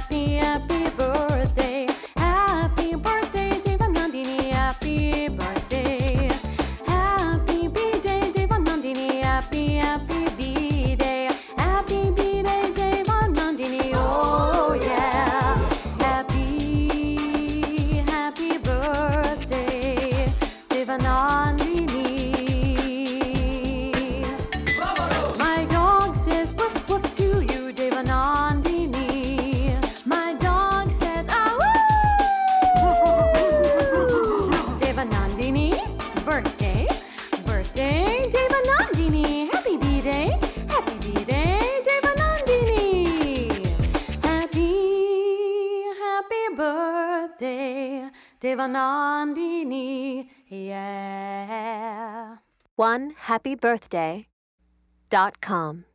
happy, happy birthday. Happy birthday, Devanandini, happy birthday. Happy B-Day, Devanandini, happy, happy B-Day. Happy B-Day, Devanandini, oh yeah. Happy, happy birthday, Devanandini. My dog says woof woof to you, Devanandini. My dog says ah woo. Devanandini, birthday, birthday, Devanandini. Happy B-Day, happy B-Day, Devanandini. Happy, happy birthday, Devanandini. Yeah. OneHappyBirthday.com